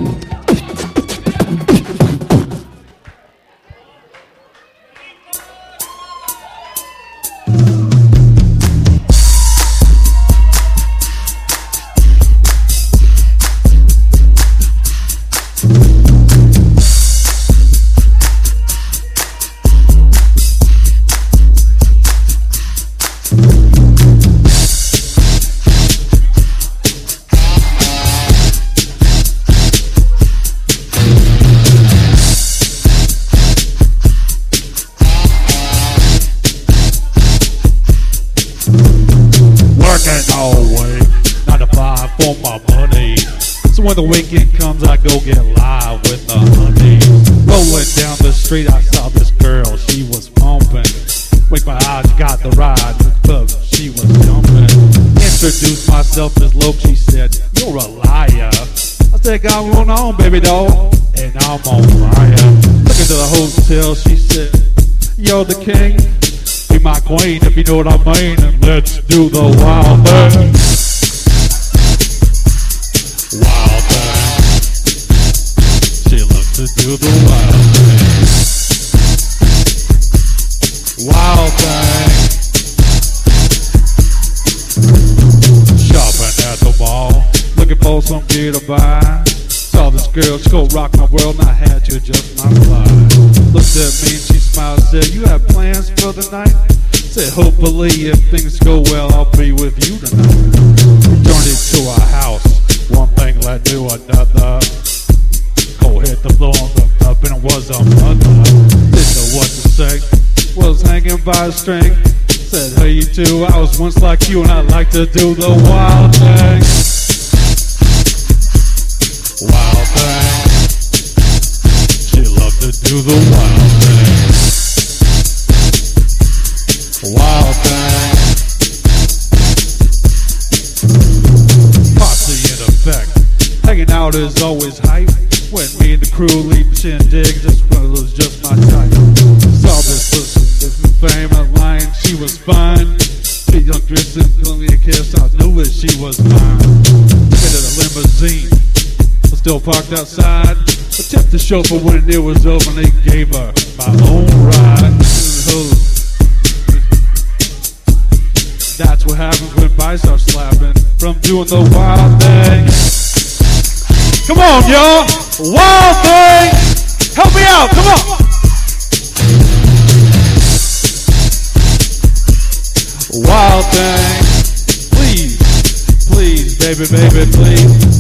For my money. So when the weekend comes, I go get live with the honey. Rolling down the street, I saw this girl, she was pumping. Wake my eyes, got the ride, the club, she was jumping. Introduced myself as Loke, she said, you're a liar. I said, got going on, baby doll, and I'm on fire. Looking to the hotel, she said, you're the king, be my queen if you know what I mean, and let's do the wild thing. Wild thing. She loves to do the wild thing. Wild thing. Shopping at the mall, looking for some gear to buy. Saw this girl, she go rock my world, and I had to adjust my fly. Looked at me and she smiled, said, you have plans for the night? Said, hopefully if things go well, I'll be with you tonight. Returned into our house. One thing led to another. Go hit the floor and looked up and it was a mother. Didn't know what to say, was hanging by a string. Said, hey you too, I was once like you and I like to do the wild thing. Wild thing. She loved to do the wild thing. Wild thing. Hanging out is always hype. When me and the crew leave shindig, this one was just my type. Saw this different fame line, she was fine. She young Kristen, giving me a kiss, I knew that she was mine. Hit a limousine, was still parked outside. I tipped the chauffeur when it was over and they gave her my own ride. That's what happens when bikes are slapping from doing the wild thing. Come on, y'all. Wild thing. Help me out. Come on. Wild thing. Please, please, baby, baby, please.